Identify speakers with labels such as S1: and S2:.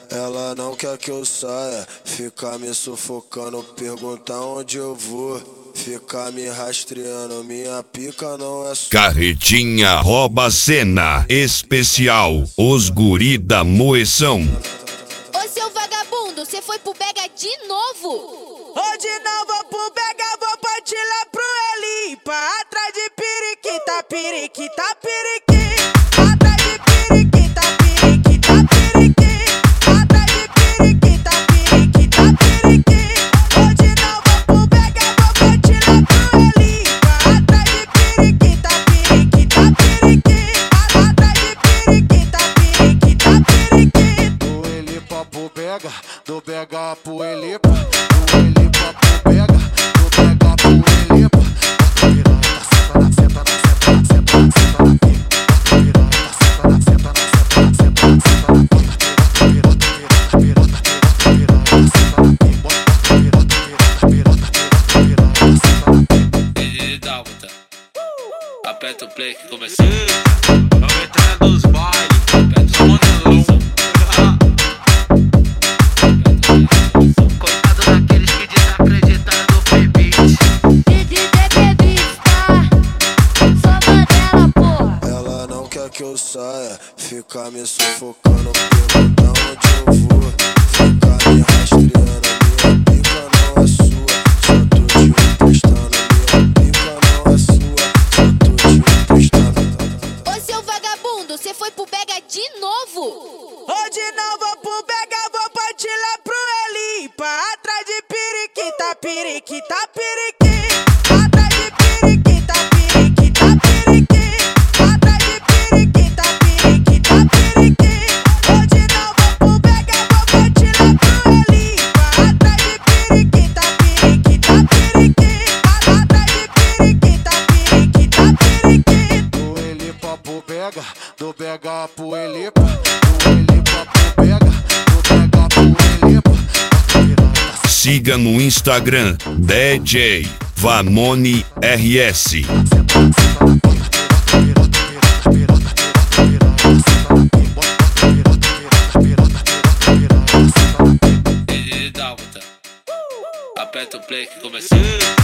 S1: Ela não quer que eu saia, fica me sufocando, pergunta onde eu vou, fica me rastreando, minha pica não é sua.
S2: Carretinha rouba cena especial, os guri da Moeção.
S3: Ô seu vagabundo, cê foi pro Bega de novo?
S4: Hoje não vou pro Bega, vou partir lá pro Elipa. Atrás de periquita, periquita, periquita. Atrás de periquita, periquita, periquita. Atrás de periquita, periquita, periquita. Hoje não vou pro Bega, vou partir lá pro Elipa. Atrás de periquita, periquita, periquita. Atrás de periquita, periquita, periquita.
S5: Do Elipa pro Bega, do Bega pro Elipa. Do Elipa pro Bega, do Bega pro Elipa.
S6: Aperta o play que começou. Vamos entrar nos bailes. Aperta o modelão. Coitado daqueles que desacreditaram no P-Beat.
S3: DJ P-Beat, tá? Só Mandela, porra.
S1: Ela não quer que eu saia, fica me sufocando, pergunta onde eu vou, fica me rastreando, minha pica não é sua, só tô te emprestando, minha pica não é sua, só tô te emprestando.
S3: Ô seu vagabundo, cê foi pro Bega de novo?
S4: Hoje não vou pro Bega, vou partir lá pro Elipa. Atrás de periquita, periquita, periquita. Atrás de periquita, periquita, periquita. Atrás de periquita, periquita, periquita. Hoje não vou pro Bega, vou partir lá pro Elipa. Atrás de periquita, periquita, periquita. Atrás de periquita, periquita, periquita.
S5: Do Elipa pro Bega, do Bega pro Elipa. Do Elipa pro Bega, do Bega pro Elipa.
S2: Siga no Instagram DJ Vanoni RS.
S6: Aperta o play que começou.